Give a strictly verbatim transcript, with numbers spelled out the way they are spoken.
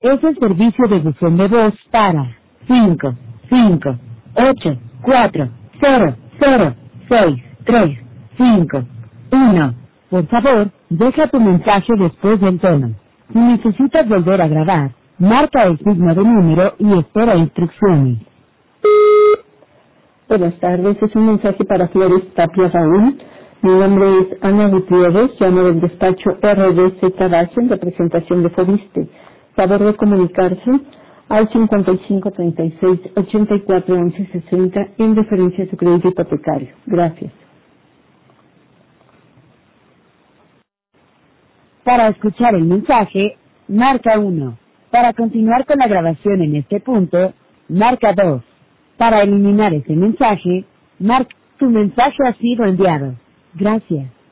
Es el servicio de buzón de voz para cinco cinco ocho cuatro cero cero seis tres cinco uno. Por favor, deja tu mensaje después del tono. Si necesitas volver a grabar, marca el signo de número y espera instrucciones. Buenas tardes, es un mensaje para Flores Tapia Raúl. Mi nombre es Ana Gutiérrez, llamo del despacho R D Z Base en representación de Fobiste. Favor de comunicarse al cincuenta y cinco treinta y seis ochenta y cuatro once sesenta en referencia a su crédito hipotecario. Gracias. Para escuchar el mensaje, marca uno. Para continuar con la grabación en este punto, marca dos. Para eliminar ese mensaje, marca tu mensaje ha sido enviado. Gracias.